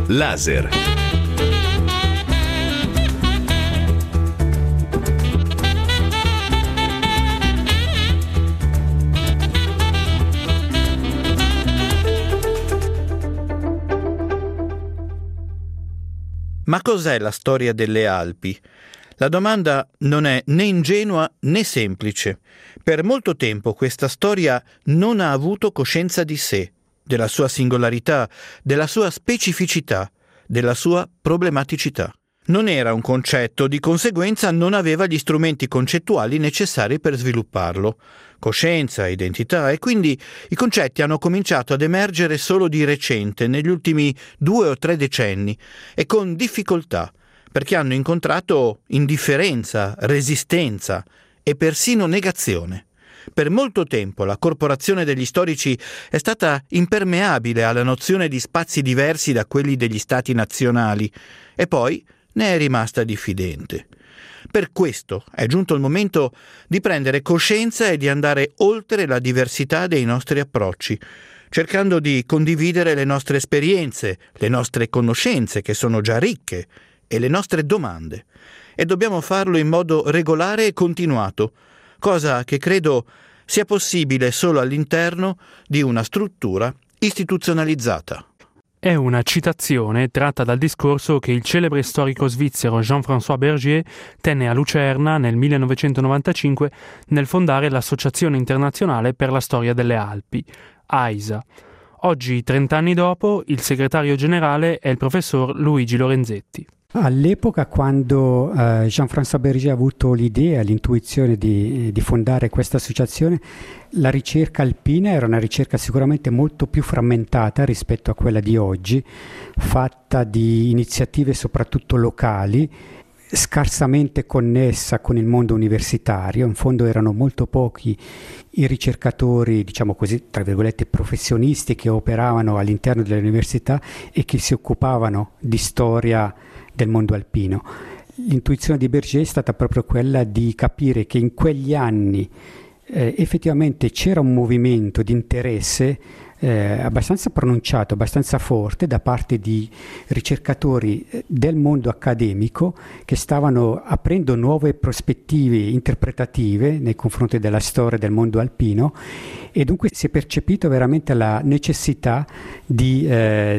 Laser. Ma cos'è la storia delle Alpi? La domanda non è né ingenua né semplice. Per molto tempo questa storia non ha avuto coscienza di sé, della sua singolarità, della sua specificità, della sua problematicità. Non era un concetto, di conseguenza non aveva gli strumenti concettuali necessari per svilupparlo. Coscienza, identità, e quindi i concetti hanno cominciato ad emergere solo di recente, negli ultimi 2 o 3 decenni, e con difficoltà, perché hanno incontrato indifferenza, resistenza e persino negazione. Per molto tempo la corporazione degli storici è stata impermeabile alla nozione di spazi diversi da quelli degli stati nazionali, e poi ne è rimasta diffidente. Per questo è giunto il momento di prendere coscienza e di andare oltre la diversità dei nostri approcci, cercando di condividere le nostre esperienze, le nostre conoscenze, che sono già ricche, e le nostre domande. E dobbiamo farlo in modo regolare e continuato, cosa che credo sia possibile solo all'interno di una struttura istituzionalizzata. È una citazione tratta dal discorso che il celebre storico svizzero Jean-François Bergier tenne a Lucerna nel 1995 nel fondare l'Associazione Internazionale per la Storia delle Alpi, AISA. Oggi, 30 anni dopo, il segretario generale è il professor Luigi Lorenzetti. All'epoca, quando Jean-François Bergier ha avuto l'idea, l'intuizione di fondare questa associazione, la ricerca alpina era una ricerca sicuramente molto più frammentata rispetto a quella di oggi, fatta di iniziative soprattutto locali, scarsamente connessa con il mondo universitario. In fondo erano molto pochi i ricercatori, diciamo così, tra virgolette, professionisti che operavano all'interno delle università e che si occupavano di storia del mondo alpino. L'intuizione di Bergier è stata proprio quella di capire che in quegli anni effettivamente c'era un movimento di interesse abbastanza pronunciato, abbastanza forte da parte di ricercatori del mondo accademico che stavano aprendo nuove prospettive interpretative nei confronti della storia del mondo alpino, e dunque si è percepito veramente la necessità di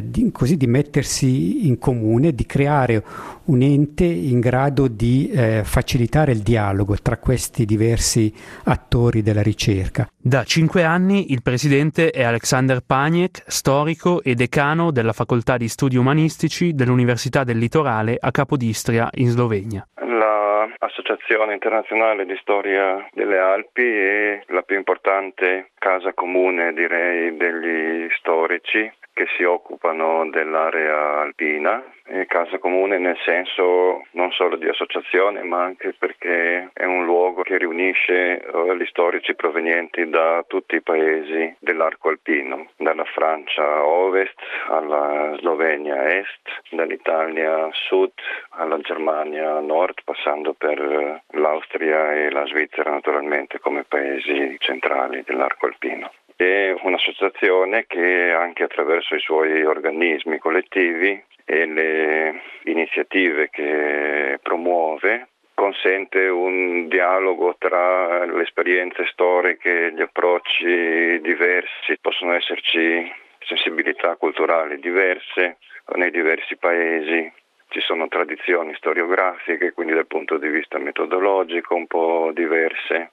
mettersi in comune, di creare un ente in grado di facilitare il dialogo tra questi diversi attori della ricerca. Da 5 anni il presidente è Alexander Paniek, storico e decano della Facoltà di Studi Umanistici dell'Università del Litorale a Capodistria in Slovenia. L'Associazione Internazionale di Storia delle Alpi è la più importante casa comune, direi, degli storici che si occupano dell'area alpina. È casa comune nel senso non solo di associazione, ma anche perché è un luogo che riunisce gli storici provenienti da tutti i paesi dell'arco alpino, dalla Francia ovest alla Slovenia est, dall'Italia sud alla Germania nord, passando per l'Austria e la Svizzera naturalmente come paesi centrali dell'arco alpino. È un'associazione che anche attraverso i suoi organismi collettivi e le iniziative che promuove consente un dialogo tra le esperienze storiche, gli approcci diversi. Possono esserci sensibilità culturali diverse nei diversi paesi. Ci sono tradizioni storiografiche, quindi dal punto di vista metodologico un po' diverse,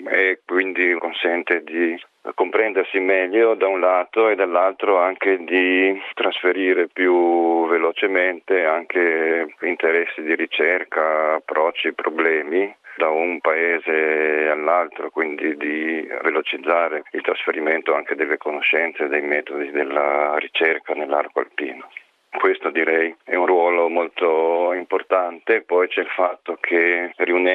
e quindi consente di comprendersi meglio da un lato e dall'altro anche di trasferire più velocemente anche interessi di ricerca, approcci, problemi da un paese all'altro, quindi di velocizzare il trasferimento anche delle conoscenze e dei metodi della ricerca nell'arco alpino. Questo direi è un ruolo molto importante. Poi c'è il fatto che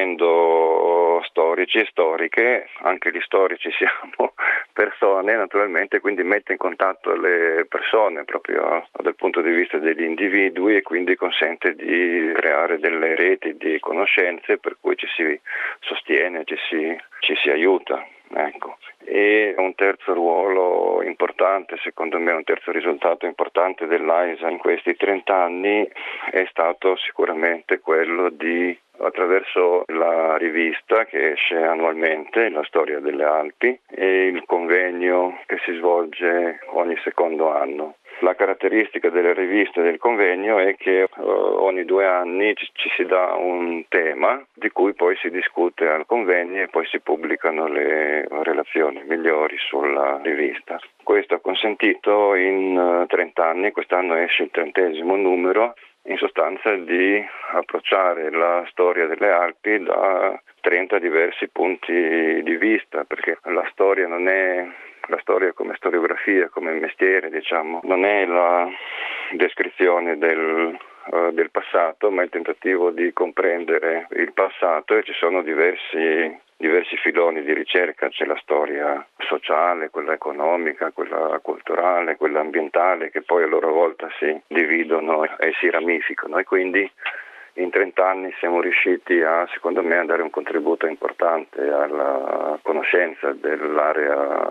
riunendo storici e storiche, anche gli storici siamo persone naturalmente, quindi mette in contatto le persone proprio dal punto di vista degli individui e quindi consente di creare delle reti di conoscenze per cui ci si sostiene, ci si aiuta. Ecco. E un terzo ruolo importante, secondo me un terzo risultato importante dell'AISA in questi 30 anni è stato sicuramente quello di, attraverso la rivista che esce annualmente, La storia delle Alpi, e il convegno che si svolge ogni secondo anno. La caratteristica delle riviste e del convegno è che ogni 2 anni ci si dà un tema di cui poi si discute al convegno e poi si pubblicano le relazioni migliori sulla rivista. Questo ha consentito in 30 anni, quest'anno esce il 30° numero, in sostanza di approcciare la storia delle Alpi da 30 diversi punti di vista, perché la storia non è... La storia come storiografia, come mestiere, diciamo, non è la descrizione del passato, ma il tentativo di comprendere il passato, e ci sono diversi filoni di ricerca. C'è la storia sociale, quella economica, quella culturale, quella ambientale, che poi a loro volta si dividono e si ramificano, e quindi in 30 anni siamo riusciti secondo me, a dare un contributo importante alla conoscenza dell'area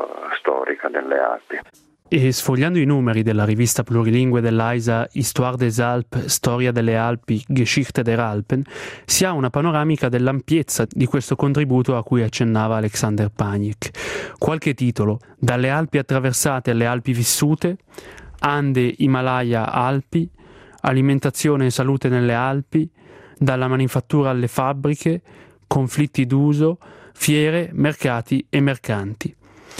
storica delle Alpi. E sfogliando i numeri della rivista plurilingue dell'AISA Histoire des Alpes, Storia delle Alpi, Geschichte der Alpen, si ha una panoramica dell'ampiezza di questo contributo a cui accennava Alexander Panic. Qualche titolo: Dalle Alpi attraversate alle Alpi vissute, Ande, Himalaya, Alpi, Alimentazione e salute nelle Alpi, Dalla manifattura alle fabbriche, Conflitti d'uso, Fiere, mercati e mercanti.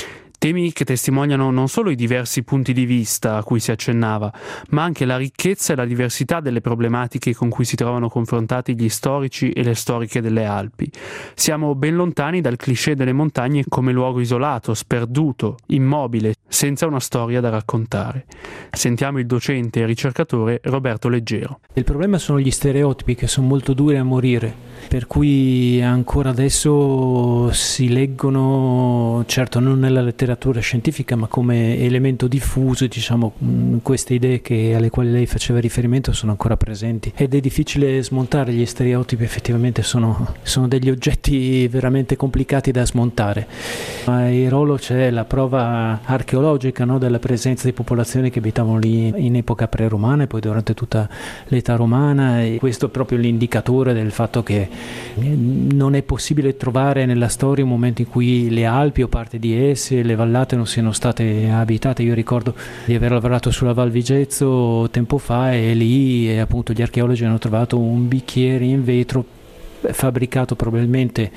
Temi che testimoniano non solo i diversi punti di vista a cui si accennava, ma anche la ricchezza e la diversità delle problematiche con cui si trovano confrontati gli storici e le storiche delle Alpi. Siamo ben lontani dal cliché delle montagne come luogo isolato, sperduto, immobile, senza una storia da raccontare. Sentiamo il docente e ricercatore Roberto Leggero. Il problema sono gli stereotipi, che sono molto duri a morire, per cui ancora adesso si leggono, certo non nella letteratura scientifica, ma come elemento diffuso, diciamo, queste idee alle quali lei faceva riferimento sono ancora presenti, ed è difficile smontare gli stereotipi. Effettivamente sono degli oggetti veramente complicati da smontare. A Airolo c'è la prova archeologica, no, della presenza di popolazioni che abitavano lì in epoca pre-romana e poi durante tutta l'età romana, e questo è proprio l'indicatore del fatto che non è possibile trovare nella storia un momento in cui le Alpi o parte di esse, le vallate, non siano state abitate. Io ricordo di aver lavorato sulla Val Vigezzo tempo fa, e lì appunto gli archeologi hanno trovato un bicchiere in vetro fabbricato probabilmente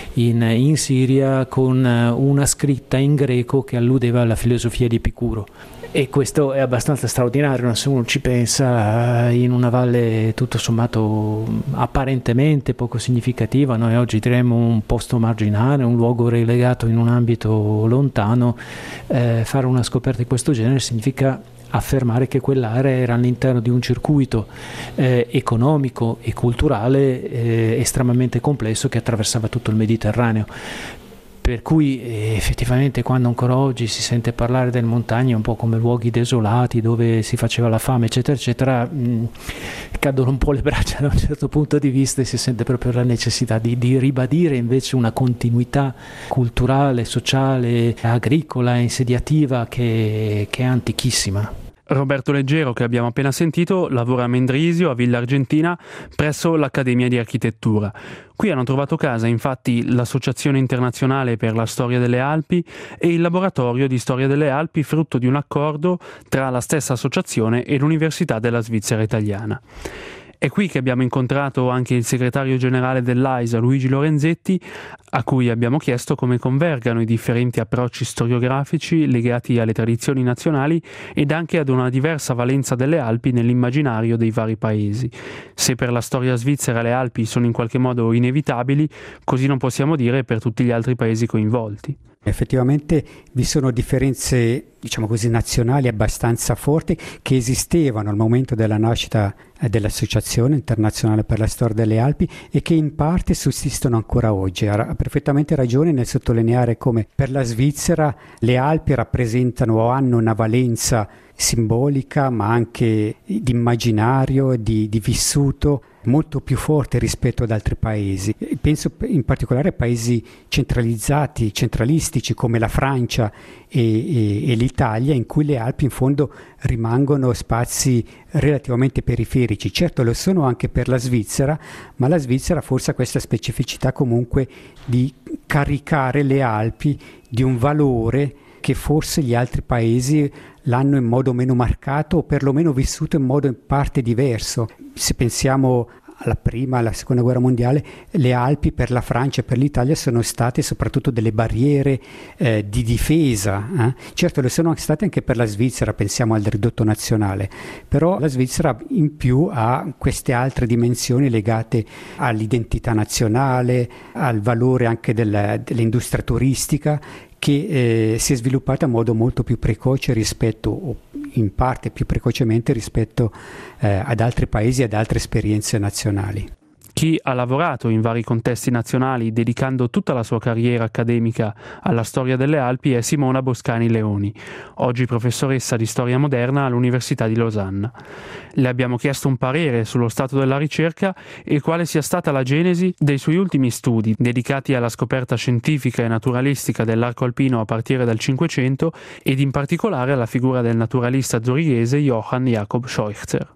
in Siria con una scritta in greco che alludeva alla filosofia di Epicuro. E questo è abbastanza straordinario, se uno ci pensa, in una valle tutto sommato apparentemente poco significativa. Noi oggi diremmo un posto marginale, un luogo relegato in un ambito lontano. Fare una scoperta di questo genere significa affermare che quell'area era all'interno di un circuito economico e culturale estremamente complesso che attraversava tutto il Mediterraneo. Per cui effettivamente quando ancora oggi si sente parlare delle montagne un po' come luoghi desolati dove si faceva la fame, eccetera eccetera, cadono un po' le braccia da un certo punto di vista, e si sente proprio la necessità di ribadire invece una continuità culturale, sociale, agricola, insediativa che è antichissima. Roberto Leggero, che abbiamo appena sentito, lavora a Mendrisio, a Villa Argentina, presso l'Accademia di Architettura. Qui hanno trovato casa infatti l'Associazione Internazionale per la Storia delle Alpi e il Laboratorio di Storia delle Alpi, frutto di un accordo tra la stessa associazione e l'Università della Svizzera Italiana. È qui che abbiamo incontrato anche il segretario generale dell'AISA, Luigi Lorenzetti, a cui abbiamo chiesto come convergano i differenti approcci storiografici legati alle tradizioni nazionali ed anche ad una diversa valenza delle Alpi nell'immaginario dei vari paesi. Se per la storia svizzera le Alpi sono in qualche modo inevitabili, così non possiamo dire per tutti gli altri paesi coinvolti. Effettivamente vi sono differenze, diciamo così, nazionali abbastanza forti, che esistevano al momento della nascita dell'Associazione Internazionale per la Storia delle Alpi e che in parte sussistono ancora oggi. Ha perfettamente ragione nel sottolineare come per la Svizzera le Alpi rappresentano o hanno una valenza simbolica, ma anche di immaginario, di vissuto molto più forte rispetto ad altri paesi. Penso in particolare a paesi centralistici come la Francia e l'Italia, in cui le Alpi in fondo rimangono spazi relativamente periferici. Certo lo sono anche per la Svizzera, ma la Svizzera forse ha questa specificità comunque di caricare le Alpi di un valore che forse gli altri paesi l'hanno in modo meno marcato o perlomeno vissuto in modo in parte diverso. Se pensiamo alla prima, alla seconda guerra mondiale, le Alpi per la Francia e per l'Italia sono state soprattutto delle barriere di difesa. Certo le sono state anche per la Svizzera, pensiamo al ridotto nazionale, però la Svizzera in più ha queste altre dimensioni legate all'identità nazionale, al valore anche dell'industria turistica, che si è sviluppata in modo molto più precoce rispetto, o in parte più precocemente rispetto ad altri paesi e ad altre esperienze nazionali. Chi ha lavorato in vari contesti nazionali dedicando tutta la sua carriera accademica alla storia delle Alpi è Simona Boscani Leoni, oggi professoressa di storia moderna all'Università di Losanna. Le abbiamo chiesto un parere sullo stato della ricerca e quale sia stata la genesi dei suoi ultimi studi dedicati alla scoperta scientifica e naturalistica dell'arco alpino a partire dal Cinquecento ed in particolare alla figura del naturalista zurighese Johann Jakob Scheuchzer.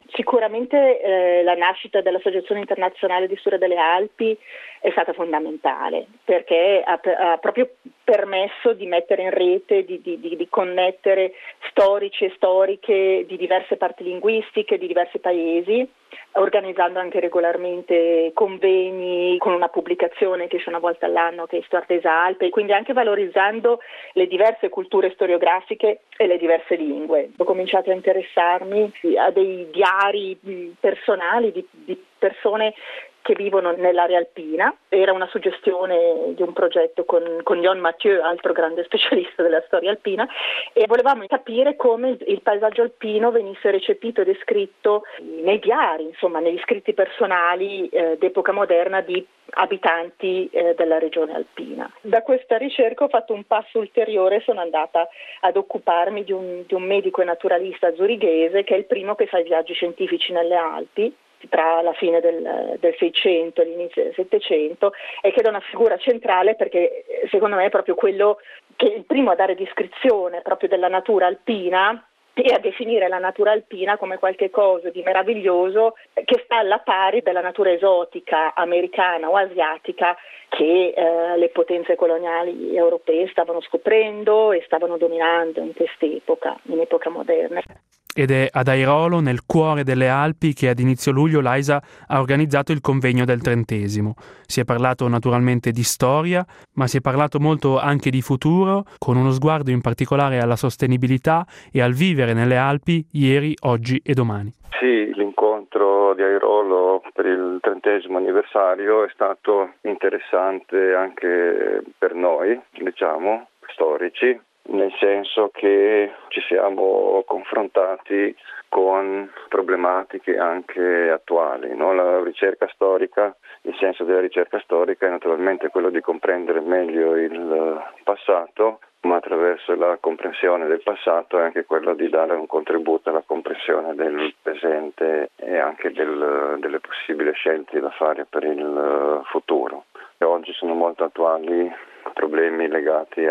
Sicuramente la nascita dell'Associazione Internazionale di Storia delle Alpi è stata fondamentale, perché ha proprio permesso di mettere in rete, di connettere storici e storiche di diverse parti linguistiche, di diversi paesi, organizzando anche regolarmente convegni con una pubblicazione che esce una volta all'anno, che è Stoartesa Alpe, e quindi anche valorizzando le diverse culture storiografiche e le diverse lingue. Ho cominciato a interessarmi a dei diari personali di persone che vivono nell'area alpina. Era una suggestione di un progetto con Jon Mathieu, altro grande specialista della storia alpina, e volevamo capire come il paesaggio alpino venisse recepito e descritto nei diari, insomma negli scritti personali d'epoca moderna di abitanti della regione alpina. Da questa ricerca ho fatto un passo ulteriore, sono andata ad occuparmi di un medico e naturalista zurighese che è il primo che fa i viaggi scientifici nelle Alpi tra la fine del 600 e l'inizio del 700, e che è una figura centrale perché secondo me è proprio quello che è il primo a dare descrizione proprio della natura alpina e a definire la natura alpina come qualche cosa di meraviglioso che sta alla pari della natura esotica americana o asiatica che le potenze coloniali europee stavano scoprendo e stavano dominando in quest'epoca, in epoca moderna. Ed è ad Airolo, nel cuore delle Alpi, che ad inizio luglio l'AISA ha organizzato il convegno del 30°. Si è parlato naturalmente di storia, ma si è parlato molto anche di futuro, con uno sguardo in particolare alla sostenibilità e al vivere nelle Alpi ieri, oggi e domani. Sì, l'incontro di Airolo per il 30° anniversario è stato interessante anche per noi, diciamo, storici, nel senso che ci siamo confrontati con problematiche anche attuali, no? La ricerca storica, il senso della ricerca storica è naturalmente quello di comprendere meglio il passato, ma attraverso la comprensione del passato è anche quello di dare un contributo alla comprensione del presente e anche delle possibili scelte da fare per il futuro. E oggi sono molto attuali problemi legati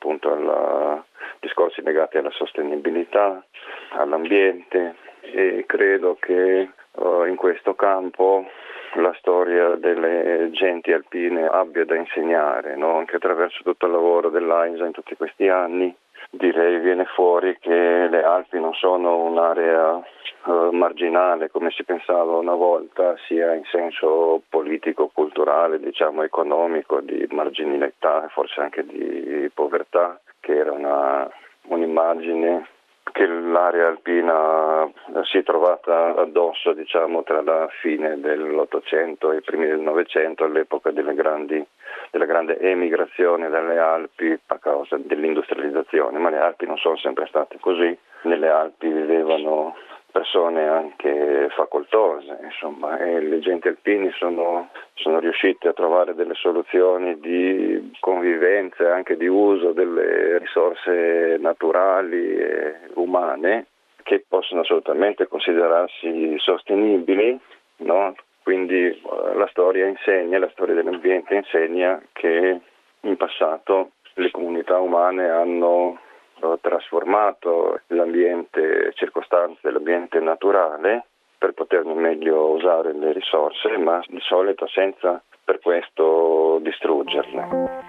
discorsi legati alla sostenibilità, all'ambiente, e credo che in questo campo la storia delle genti alpine abbia da insegnare, no? Anche attraverso tutto il lavoro dell'AISA in tutti questi anni. Direi viene fuori che le Alpi non sono un'area marginale come si pensava una volta, sia in senso politico, culturale, diciamo economico, di marginalità e forse anche di povertà, che era un'immagine che l'area alpina si è trovata addosso, diciamo, tra la fine dell'Ottocento e i primi del Novecento, all'epoca della grande emigrazione dalle Alpi a causa dell'industrializzazione, ma le Alpi non sono sempre state così. Nelle Alpi vivevano persone anche facoltose, insomma, e le genti alpini sono riuscite a trovare delle soluzioni di convivenza e anche di uso delle risorse naturali e umane che possono assolutamente considerarsi sostenibili, no? Quindi la storia dell'ambiente insegna che in passato le comunità umane hanno trasformato l'ambiente circostante, l'ambiente naturale, per poterne meglio usare le risorse, ma di solito senza per questo distruggerle.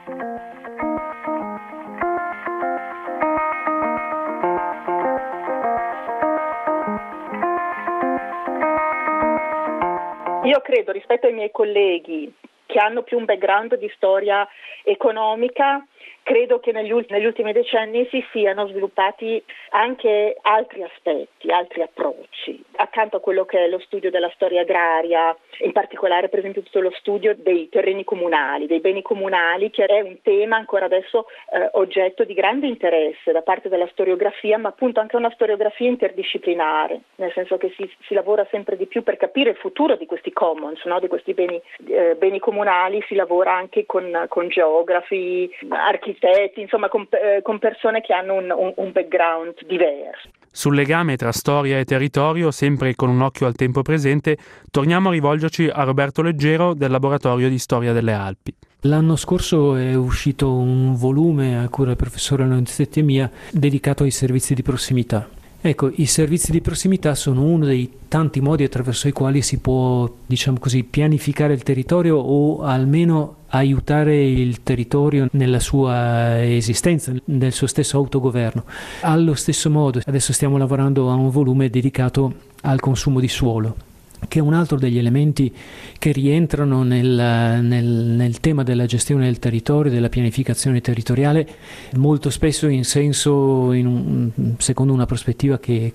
Io credo, rispetto ai miei colleghi che hanno più un background di storia economica, credo che negli ultimi decenni si siano sviluppati anche altri aspetti, altri approcci, accanto a quello che è lo studio della storia agraria, in particolare per esempio tutto lo studio dei terreni comunali, dei beni comunali, che è un tema ancora adesso oggetto di grande interesse da parte della storiografia, ma appunto anche una storiografia interdisciplinare, nel senso che si lavora sempre di più per capire il futuro di questi commons, no? Di questi beni comunali, si lavora anche con geografi, architetti, insomma con persone che hanno un background diverso. Sul legame tra storia e territorio, sempre con un occhio al tempo presente, torniamo a rivolgerci a Roberto Leggero del Laboratorio di Storia delle Alpi. L'anno scorso è uscito un volume a cura del professore Lorenzetti e mia dedicato ai servizi di prossimità. Ecco, i servizi di prossimità sono uno dei tanti modi attraverso i quali si può, diciamo così, pianificare il territorio o almeno aiutare il territorio nella sua esistenza, nel suo stesso autogoverno. Allo stesso modo, adesso stiamo lavorando a un volume dedicato al consumo di suolo, che è un altro degli elementi che rientrano nel tema della gestione del territorio, della pianificazione territoriale, molto spesso secondo una prospettiva che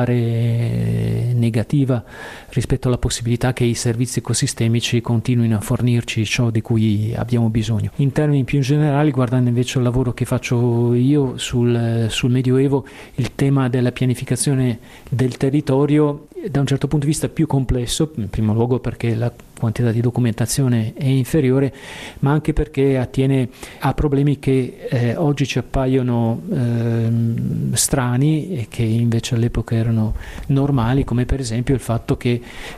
appare negativa rispetto alla possibilità che i servizi ecosistemici continuino a fornirci ciò di cui abbiamo bisogno. In termini più generali, guardando invece il lavoro che faccio io sul Medioevo, il tema della pianificazione del territorio da un certo punto di vista più complesso, in primo luogo perché la quantità di documentazione è inferiore, ma anche perché attiene a problemi che oggi ci appaiono strani e che invece all'epoca erano normali, come per esempio il fatto che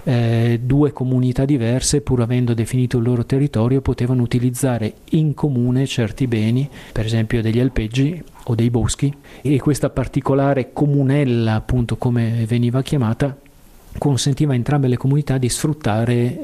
due comunità diverse, pur avendo definito il loro territorio, potevano utilizzare in comune certi beni, per esempio degli alpeggi o dei boschi, e questa particolare comunella, appunto come veniva chiamata, consentiva a entrambe le comunità di sfruttare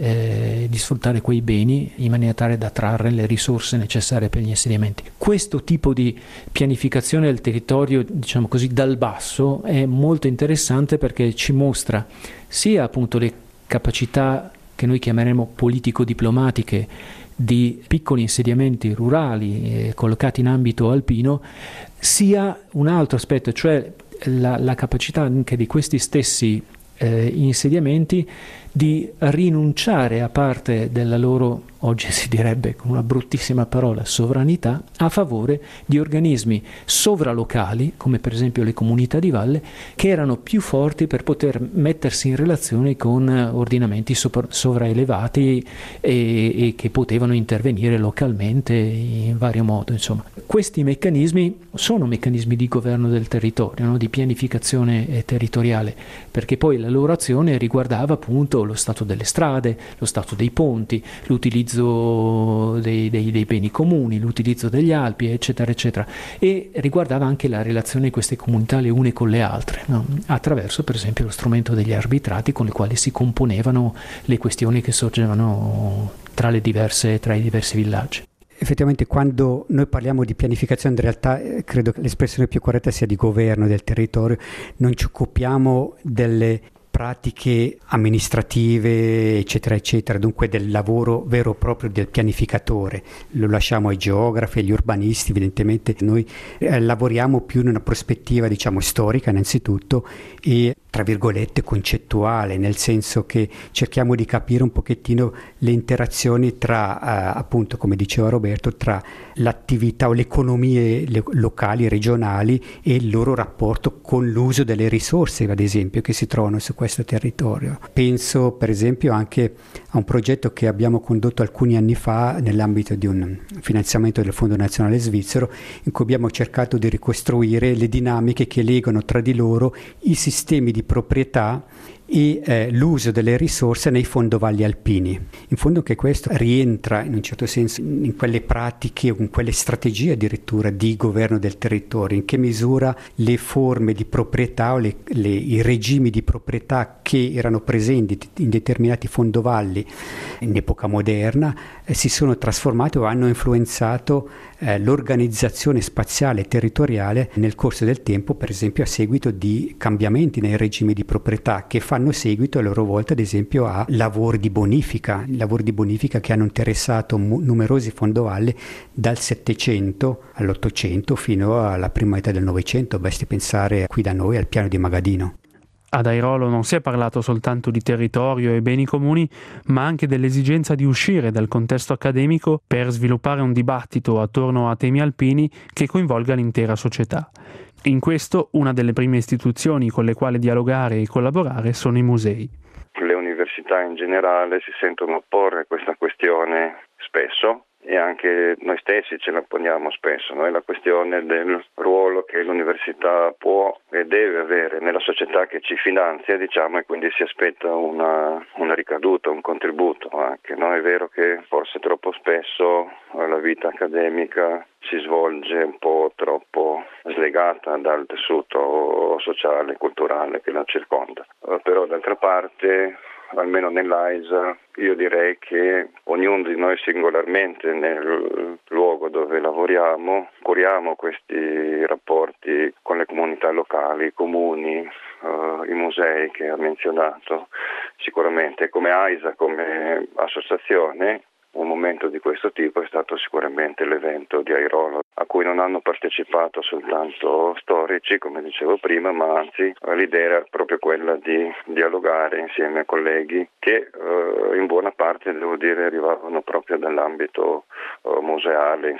quei beni in maniera tale da trarre le risorse necessarie per gli insediamenti. Questo tipo di pianificazione del territorio, diciamo così, dal basso è molto interessante perché ci mostra sia appunto le capacità che noi chiameremo politico-diplomatiche di piccoli insediamenti rurali collocati in ambito alpino, sia un altro aspetto, cioè la capacità anche di questi stessi insediamenti di rinunciare a parte della loro, oggi si direbbe con una bruttissima parola, sovranità, a favore di organismi sovralocali, come per esempio le comunità di valle, che erano più forti per poter mettersi in relazione con ordinamenti sovraelevati e che potevano intervenire localmente in vario modo. Insomma, questi meccanismi sono meccanismi di governo del territorio, no? Di pianificazione territoriale, perché poi la loro azione riguardava appunto lo stato delle strade, lo stato dei ponti, l'utilizzo dei beni comuni, l'utilizzo degli Alpi, eccetera, eccetera, e riguardava anche la relazione di queste comunità le une con le altre, no? Attraverso per esempio lo strumento degli arbitrati con i quali si componevano le questioni che sorgevano tra i diversi villaggi. Effettivamente quando noi parliamo di pianificazione, in realtà credo che l'espressione più corretta sia di governo del territorio, non ci occupiamo delle pratiche amministrative, eccetera, eccetera, dunque del lavoro vero e proprio del pianificatore. Lo lasciamo ai geografi, agli urbanisti, evidentemente noi lavoriamo più in una prospettiva, diciamo, storica innanzitutto e, tra virgolette, concettuale, nel senso che cerchiamo di capire un pochettino le interazioni tra, appunto, come diceva Roberto, tra l'attività o le economie locali, regionali e il loro rapporto con l'uso delle risorse, ad esempio, che si trovano su questo territorio. Penso per esempio anche a un progetto che abbiamo condotto alcuni anni fa nell'ambito di un finanziamento del Fondo Nazionale Svizzero, in cui abbiamo cercato di ricostruire le dinamiche che legano tra di loro i sistemi di proprietà e l'uso delle risorse nei fondovalli alpini. In fondo anche questo rientra in un certo senso in quelle pratiche o in quelle strategie addirittura di governo del territorio, in che misura le forme di proprietà o i regimi di proprietà che erano presenti in determinati fondovalli in epoca moderna si sono trasformati o hanno influenzato l'organizzazione spaziale e territoriale nel corso del tempo, per esempio a seguito di cambiamenti nei regimi di proprietà che fanno seguito a loro volta ad esempio a lavori di bonifica che hanno interessato numerosi fondovalli dal Settecento all'Ottocento fino alla prima metà del Novecento, basti pensare qui da noi al piano di Magadino. Ad Airolo non si è parlato soltanto di territorio e beni comuni, ma anche dell'esigenza di uscire dal contesto accademico per sviluppare un dibattito attorno a temi alpini che coinvolga l'intera società. In questo, una delle prime istituzioni con le quali dialogare e collaborare sono i musei. Le università in generale si sentono opporre questa questione spesso, e anche noi stessi ce la poniamo spesso, la questione del ruolo che l'università può e deve avere nella società che ci finanzia, e quindi si aspetta una ricaduta, un contributo anche. È vero che forse troppo spesso la vita accademica si svolge un po' troppo slegata dal tessuto sociale e culturale che la circonda, però d'altra parte, almeno nell'AISA, io direi che ognuno di noi singolarmente nel luogo dove lavoriamo curiamo questi rapporti con le comunità locali, i comuni, i musei che ha menzionato. Sicuramente come AISA, come associazione, un momento di questo tipo è stato sicuramente l'evento di Airolo, a cui non hanno partecipato soltanto storici, come dicevo prima, ma anzi l'idea era proprio quella di dialogare insieme a colleghi che in buona parte, devo dire, arrivavano proprio dall'ambito museale in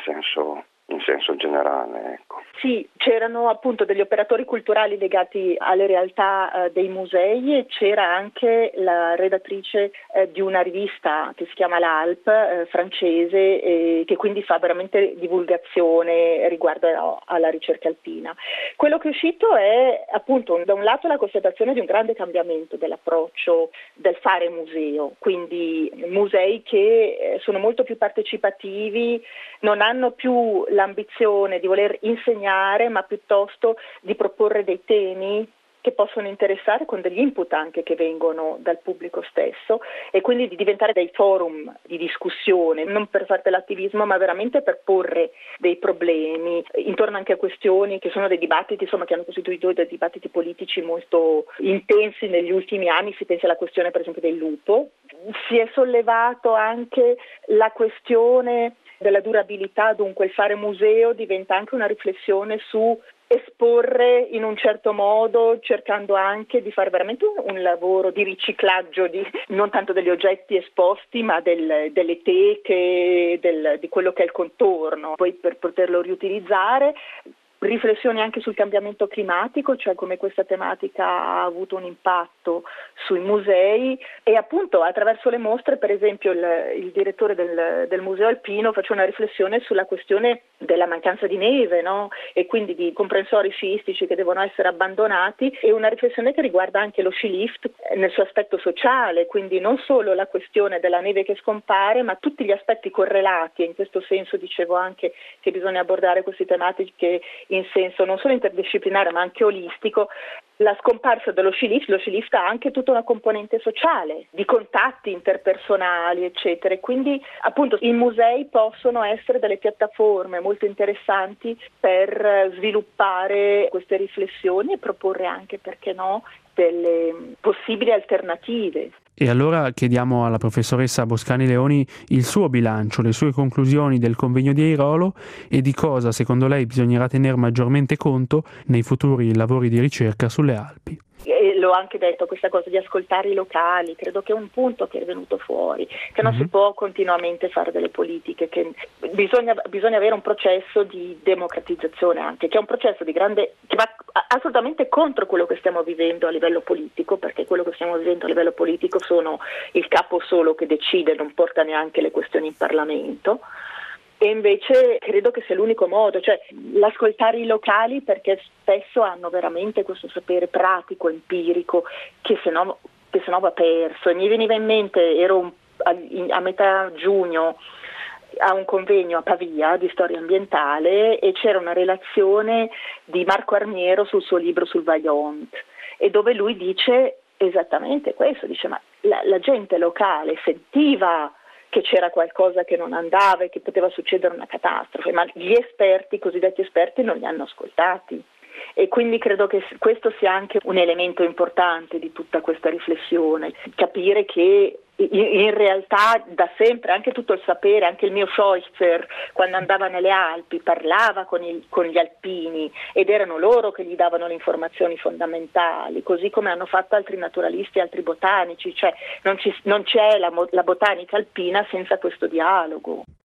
senso generale, ecco. Sì, c'erano appunto degli operatori culturali legati alle realtà dei musei e c'era anche la redattrice di una rivista che si chiama l'Alp, francese, che quindi fa veramente divulgazione riguardo alla ricerca alpina. Quello che è uscito è appunto da un lato la constatazione di un grande cambiamento dell'approccio del fare museo, quindi musei che sono molto più partecipativi, non hanno più l'ambizione di voler insegnare, ma piuttosto di proporre dei temi che possono interessare con degli input anche che vengono dal pubblico stesso e quindi di diventare dei forum di discussione, non per fare dell'attivismo ma veramente per porre dei problemi intorno anche a questioni che sono dei dibattiti che hanno costituito dei dibattiti politici molto intensi negli ultimi anni. Si pensa alla questione per esempio del lupo, si è sollevato anche la questione della durabilità, dunque il fare museo diventa anche una riflessione su esporre in un certo modo, cercando anche di fare veramente un lavoro di riciclaggio non tanto degli oggetti esposti ma delle teche, di quello che è il contorno, poi per poterlo riutilizzare. Riflessioni anche sul cambiamento climatico, cioè come questa tematica ha avuto un impatto sui musei e appunto attraverso le mostre, per esempio il direttore del Museo Alpino faceva una riflessione sulla questione della mancanza di neve, no? E quindi di comprensori sciistici che devono essere abbandonati e una riflessione che riguarda anche lo ski lift nel suo aspetto sociale, quindi non solo la questione della neve che scompare ma tutti gli aspetti correlati e in questo senso dicevo anche che bisogna abbordare queste tematiche in senso non solo interdisciplinare ma anche olistico. La scomparsa dello ski lift ha anche tutta una componente sociale, di contatti interpersonali, eccetera. E quindi appunto i musei possono essere delle piattaforme molto interessanti per sviluppare queste riflessioni e proporre anche, perché no, delle possibili alternative. E allora chiediamo alla professoressa Boscani Leoni il suo bilancio, le sue conclusioni del convegno di Airolo e di cosa secondo lei bisognerà tener maggiormente conto nei futuri lavori di ricerca sulle Alpi. E l'ho anche detto, questa cosa di ascoltare i locali, credo che è un punto che è venuto fuori, che non si può continuamente fare delle politiche, che bisogna avere un processo di democratizzazione anche, che è un processo di grande, che va assolutamente contro quello che stiamo vivendo a livello politico, perché quello che stiamo vivendo a livello politico sono il capo solo che decide, non porta neanche le questioni in Parlamento. E invece credo che sia l'unico modo, cioè l'ascoltare i locali, perché spesso hanno veramente questo sapere pratico, empirico, che se no che sennò va perso. E mi veniva in mente, ero a metà giugno a un convegno a Pavia di storia ambientale e c'era una relazione di Marco Armiero sul suo libro sul Vaillant, e dove lui dice esattamente questo, dice ma la gente locale sentiva che c'era qualcosa che non andava e che poteva succedere una catastrofe, ma gli esperti, i cosiddetti esperti, non li hanno ascoltati. E quindi credo che questo sia anche un elemento importante di tutta questa riflessione, capire che in realtà da sempre anche tutto il sapere, anche il mio Scheuchzer quando andava nelle Alpi parlava con gli alpini ed erano loro che gli davano le informazioni fondamentali, così come hanno fatto altri naturalisti, altri botanici, cioè non c'è la botanica alpina senza questo dialogo.